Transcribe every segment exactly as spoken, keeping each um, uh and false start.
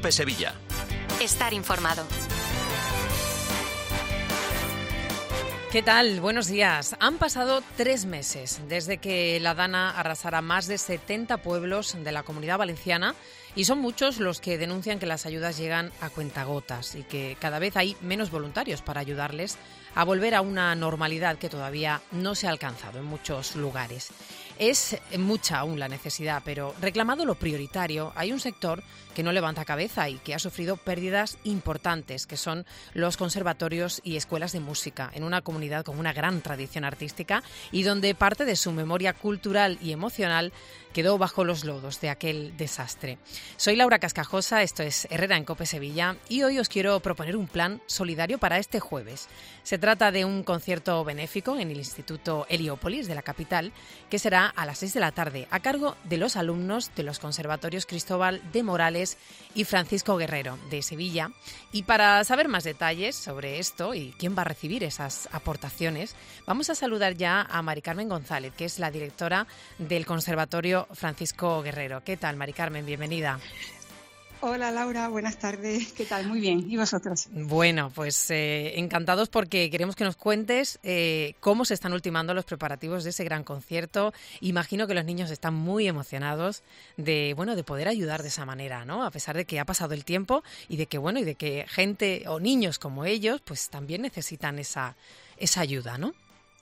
COPE Sevilla. Estar informado. ¿Qué tal? Buenos días. Han pasado tres meses desde que la Dana arrasara más de setenta pueblos de la Comunidad Valenciana y son muchos los que denuncian que las ayudas llegan a cuentagotas y que cada vez hay menos voluntarios para ayudarles a volver a una normalidad que todavía no se ha alcanzado en muchos lugares. Es mucha aún la necesidad, pero reclamado lo prioritario, hay un sector que no levanta cabeza y que ha sufrido pérdidas importantes, que son los conservatorios y escuelas de música, en una comunidad con una gran tradición artística y donde parte de su memoria cultural y emocional quedó bajo los lodos de aquel desastre. Soy Laura Cascajosa, esto es Herrera en COPE Sevilla y hoy os quiero proponer un plan solidario para este jueves. Se trata de un concierto benéfico en el Instituto Heliópolis de la capital, que será a las seis de la tarde, a cargo de los alumnos de los conservatorios Cristóbal de Morales y Francisco Guerrero de Sevilla. Y para saber más detalles sobre esto y quién va a recibir esas aportaciones, vamos a saludar ya a Mari Carmen González, que es la directora del Conservatorio Francisco Guerrero. ¿Qué tal, Mari Carmen? Bienvenida. Hola Laura, buenas tardes. ¿Qué tal? Muy bien. ¿Y vosotros? Bueno, pues eh, encantados porque queremos que nos cuentes eh, cómo se están ultimando los preparativos de ese gran concierto. Imagino que los niños están muy emocionados de, bueno, de poder ayudar de esa manera, ¿no? A pesar de que ha pasado el tiempo y de que, bueno, y de que gente o niños como ellos, pues también necesitan esa, esa ayuda, ¿no?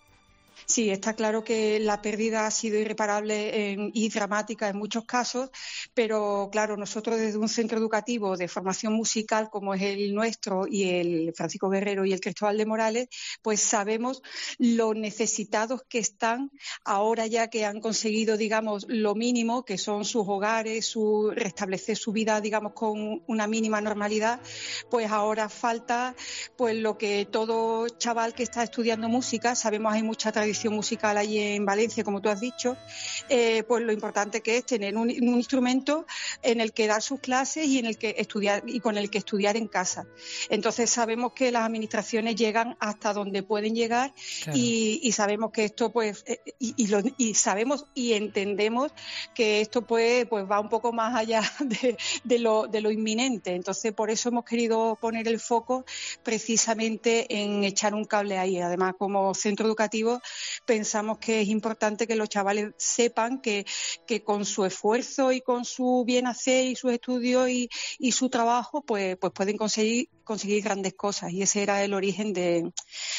Sí, está claro que la pérdida ha sido irreparable en, y dramática en muchos casos, pero claro, nosotros desde un centro educativo de formación musical como es el nuestro y el Francisco Guerrero y el Cristóbal de Morales, pues sabemos lo necesitados que están ahora ya que han conseguido, digamos, lo mínimo, que son sus hogares, su restablecer su vida, digamos, con una mínima normalidad, pues ahora falta pues lo que todo chaval que está estudiando música, sabemos hay mucha tradición musical allí en Valencia, como tú has dicho, eh, pues lo importante que es tener un, un instrumento en el que dar sus clases y en el que estudiar y con el que estudiar en casa. Entonces sabemos que las administraciones llegan hasta donde pueden llegar. Claro. y, y sabemos que esto pues eh, y, y, lo, y sabemos y entendemos que esto pues pues va un poco más allá de, de lo de lo inminente. Entonces por eso hemos querido poner el foco precisamente en echar un cable ahí. Además, como centro educativo pensamos que es importante que los chavales sepan que, que con su esfuerzo y con su bien hacer y sus estudios y, y su trabajo pues, pues pueden conseguir, conseguir grandes cosas, y ese era el origen de,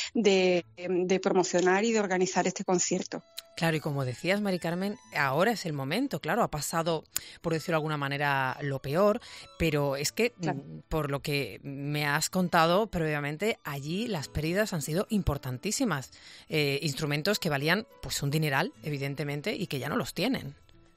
de, de promocionar y de organizar este concierto. Claro, y como decías, Mari Carmen, ahora es el momento, claro, ha pasado, por decirlo de alguna manera, lo peor, pero es que, claro, por lo que me has contado previamente, allí las pérdidas han sido importantísimas. Eh, instrumentos que valían pues un dineral, evidentemente, y que ya no los tienen.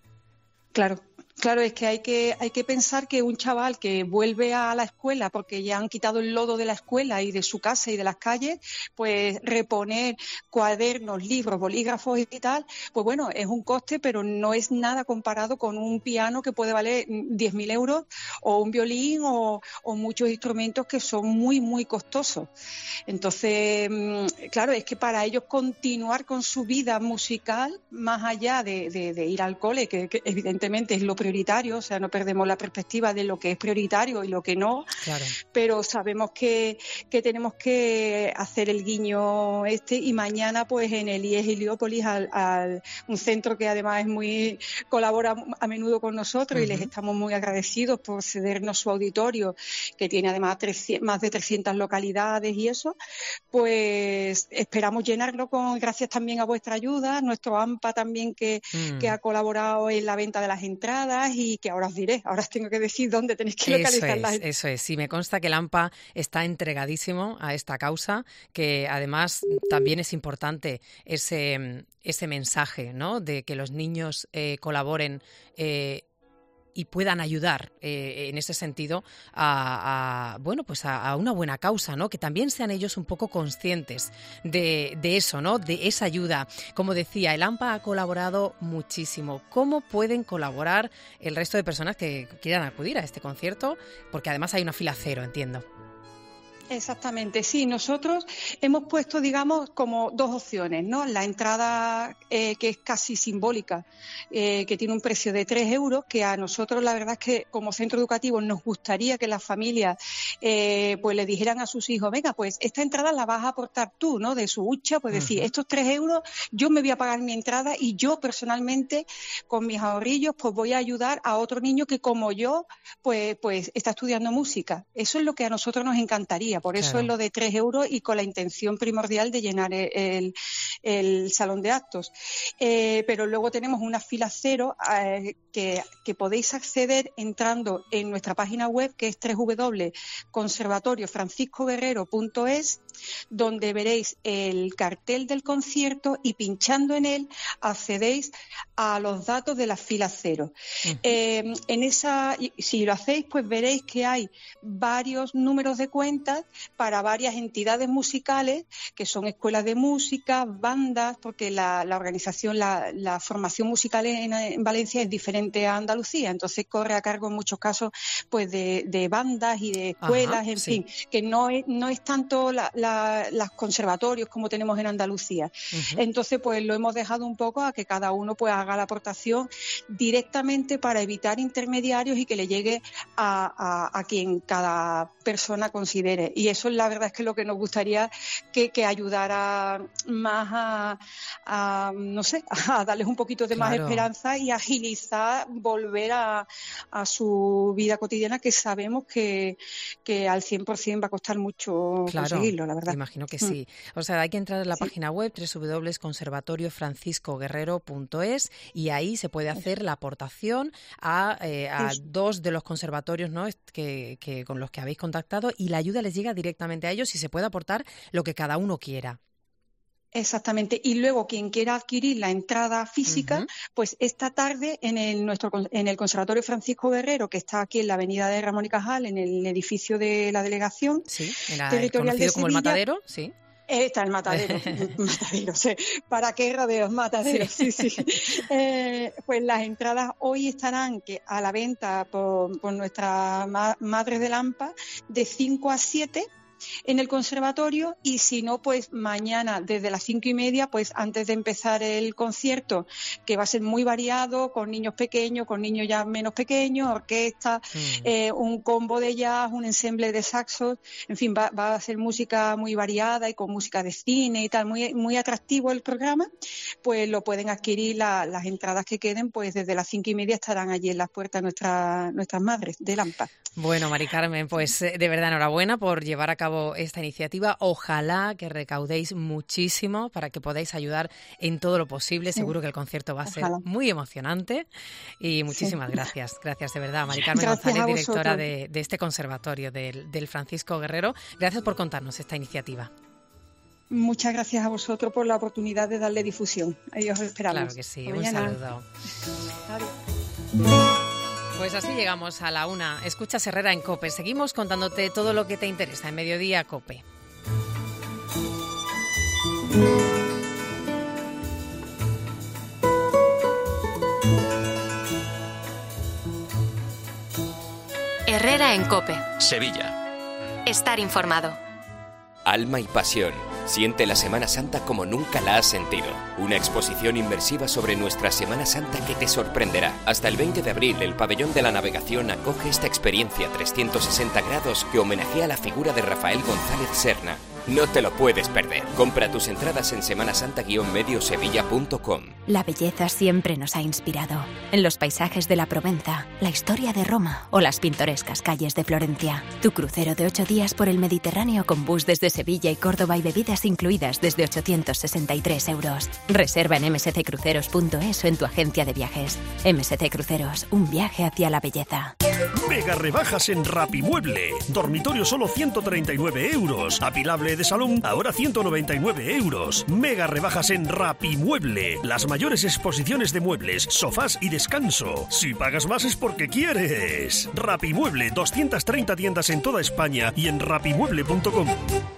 Claro. Claro, es que hay que hay que pensar que un chaval que vuelve a la escuela porque ya han quitado el lodo de la escuela y de su casa y de las calles, pues reponer cuadernos, libros, bolígrafos y tal, pues bueno, es un coste, pero no es nada comparado con un piano que puede valer diez mil euros o un violín o, o muchos instrumentos que son muy, muy costosos. Entonces, claro, es que para ellos continuar con su vida musical, más allá de, de, de ir al cole, que, que evidentemente es lo prioritario, o sea, no perdemos la perspectiva de lo que es prioritario y lo que no, claro, pero sabemos que, que tenemos que hacer el guiño este y mañana pues en el I E S Heliópolis, al, al, un centro que además es muy colabora a menudo con nosotros, uh-huh, y les estamos muy agradecidos por cedernos su auditorio, que tiene además trescientas, más de trescientas localidades y eso, pues esperamos llenarlo con, gracias también a vuestra ayuda, nuestro AMPA también que, uh-huh, que ha colaborado en la venta de las entradas y que ahora os diré, ahora os tengo que decir dónde tenéis que localizarlas. Eso es, eso es. Sí, me consta que el AMPA está entregadísimo a esta causa, que además también es importante ese, ese mensaje, ¿no?, de que los niños eh, colaboren eh, y puedan ayudar eh, en ese sentido a, a bueno pues a, a una buena causa, ¿no? Que también sean ellos un poco conscientes de, de eso, ¿no? De esa ayuda. Como decía, el AMPA ha colaborado muchísimo. ¿Cómo pueden colaborar el resto de personas que quieran acudir a este concierto? Porque además hay una fila cero, entiendo. Exactamente, sí. Nosotros hemos puesto, digamos, como dos opciones, ¿no? La entrada eh, que es casi simbólica, eh, que tiene un precio de tres euros, que a nosotros la verdad es que como centro educativo nos gustaría que las familias eh, pues le dijeran a sus hijos, venga, pues esta entrada la vas a aportar tú, ¿no? De su hucha, pues decir, uh-huh. estos tres euros yo me voy a pagar mi entrada y yo personalmente con mis ahorrillos pues voy a ayudar a otro niño que como yo pues, pues está estudiando música. Eso es lo que a nosotros nos encantaría. Por eso claro. es lo de tres euros y con la intención primordial de llenar el, el, el salón de actos. Eh, pero luego tenemos una fila cero eh, que, que podéis acceder entrando en nuestra página web, que es doble u doble u doble u punto conservatorio francisco guerrero punto es, donde veréis el cartel del concierto y pinchando en él accedéis a los datos de la fila cero. Uh-huh. Eh, en esa, si lo hacéis, pues veréis que hay varios números de cuentas para varias entidades musicales, que son escuelas de música, bandas, porque la, la organización, la, la formación musical en, en Valencia es diferente a Andalucía, entonces corre a cargo en muchos casos pues de, de bandas y de escuelas, Ajá, en sí. fin, que no es, no es tanto la, la, los conservatorios como tenemos en Andalucía. Uh-huh. Entonces, pues lo hemos dejado un poco a que cada uno pues haga la aportación directamente para evitar intermediarios y que le llegue a, a, a quien cada persona considere. Y eso la verdad es que lo que nos gustaría que, que ayudara más a, a, no sé, a darles un poquito de claro. más esperanza y agilizar volver a, a su vida cotidiana, que sabemos que, que al cien por ciento va a costar mucho claro, conseguirlo, la verdad. Imagino que sí. O sea, hay que entrar en la sí. página web doble u doble u doble u punto conservatorio francisco guerrero punto es y ahí se puede hacer la aportación a, eh, a dos de los conservatorios, ¿no? que, que con los que habéis contactado, y la ayuda les llega directamente a ellos y se puede aportar lo que cada uno quiera. Exactamente. Y luego quien quiera adquirir la entrada física, uh-huh. pues esta tarde en el nuestro en el Conservatorio Francisco Guerrero, que está aquí en la avenida de Ramón y Cajal, en el edificio de la delegación sí, era territorial de Sevilla. Como el Matadero, sí. Está el matadero, matadero, sí. ¿Para qué rodeos? Matadero, sí, sí. sí. Eh, pues las entradas hoy estarán que a la venta por, por nuestra ma- Madres de Lampa de cinco a siete en el conservatorio, y si no, pues mañana desde las cinco y media, pues antes de empezar el concierto, que va a ser muy variado, con niños pequeños, con niños ya menos pequeños, orquesta, mm. eh, un combo de jazz, un ensemble de saxos, en fin, va, va a ser música muy variada y con música de cine y tal, muy, muy atractivo el programa. Pues lo pueden adquirir la, las entradas que queden, pues desde las cinco y media estarán allí en las puertas nuestra, nuestras Madres de Lampa. Bueno, Mari Carmen, pues de verdad enhorabuena por llevar a cabo esta iniciativa. Ojalá que recaudéis muchísimo para que podáis ayudar en todo lo posible. Sí. Seguro que el concierto va a ser Ojalá. muy emocionante. Y muchísimas sí. gracias. Gracias de verdad, Mari Carmen gracias González, directora de, de este conservatorio del, del Francisco Guerrero. Gracias por contarnos esta iniciativa. Muchas gracias a vosotros por la oportunidad de darle difusión. Ahí os esperamos. Claro que sí. Un saludo. Adiós. Pues así llegamos a la una. Escuchas Herrera en COPE. Seguimos contándote todo lo que te interesa en Mediodía COPE. Herrera en COPE. Sevilla. Estar informado. Alma y pasión. Siente la Semana Santa como nunca la has sentido. Una exposición inmersiva sobre nuestra Semana Santa que te sorprenderá. Hasta el veinte de abril, el Pabellón de la Navegación acoge esta experiencia trescientos sesenta grados que homenajea la figura de Rafael González Serna. No te lo puedes perder. Compra tus entradas en semana santa guion medio sevilla punto com. La belleza siempre nos ha inspirado. En los paisajes de la Provenza, la historia de Roma o las pintorescas calles de Florencia. Tu crucero de ocho días por el Mediterráneo con bus desde Sevilla y Córdoba y bebidas incluidas desde ochocientos sesenta y tres euros. Reserva en eme ese ce cruceros punto es o en tu agencia de viajes. eme ese ce Cruceros, un viaje hacia la belleza. Mega rebajas en Rapimueble. Dormitorio solo ciento treinta y nueve euros. Apilable de salón ahora ciento noventa y nueve euros. Mega rebajas en Rapimueble. Las mayores exposiciones de muebles, sofás y descanso. Si pagas más es porque quieres. Rapimueble, doscientas treinta tiendas en toda España y en rapimueble punto com.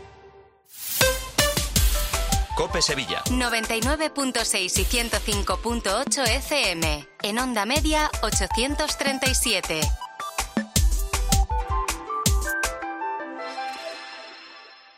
COPE Sevilla. noventa y nueve punto seis y ciento cinco punto ocho efe eme. En onda media ochocientos treinta y siete.